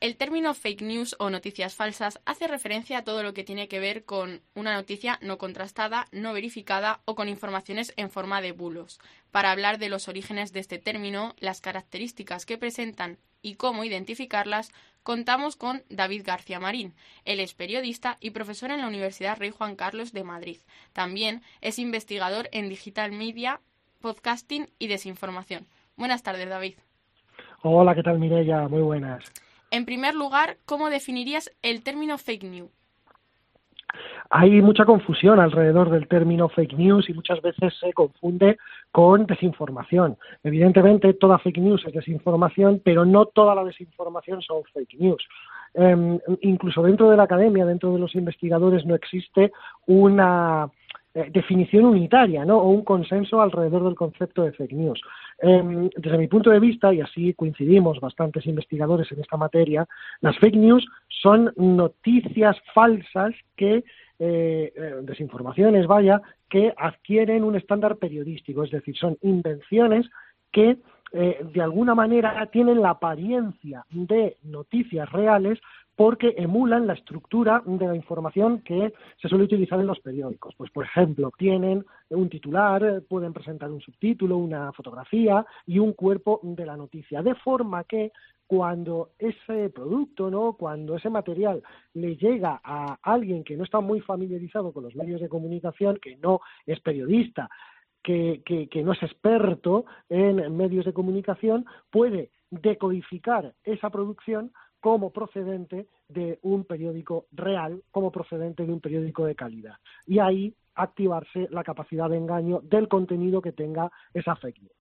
El término fake news o noticias falsas hace referencia a todo lo que tiene que ver con una noticia no contrastada, no verificada o con informaciones en forma de bulos. Para hablar de los orígenes de este término, las características que presentan y cómo identificarlas, contamos con David García Marín. Él es periodista y profesor en la Universidad Rey Juan Carlos de Madrid. También es investigador en digital media, podcasting y desinformación. Buenas tardes, David. Hola, ¿qué tal, Mireia? Muy buenas. En primer lugar, ¿cómo definirías el término fake news? Hay mucha confusión alrededor del término fake news y muchas veces se confunde con desinformación. Evidentemente, toda fake news es desinformación, pero no toda la desinformación son fake news. Incluso dentro de la academia, dentro de los investigadores, no existe una definición unitaria, ¿no? O un consenso alrededor del concepto de fake news. Desde mi punto de vista, y así coincidimos bastantes investigadores en esta materia, las fake news son noticias falsas que desinformaciones, que adquieren un estándar periodístico, es decir, son invenciones que de alguna manera tienen la apariencia de noticias reales porque emulan la estructura de la información que se suele utilizar en los periódicos. Pues, por ejemplo, tienen un titular, pueden presentar un subtítulo, una fotografía y un cuerpo de la noticia, de forma que cuando ese producto, ¿no?, cuando ese material le llega a alguien que no está muy familiarizado con los medios de comunicación, que no es periodista, que no es experto en medios de comunicación, puede decodificar esa producción como procedente de un periódico real, como procedente de un periódico de calidad. Y ahí activarse la capacidad de engaño del contenido que tenga esa fake news.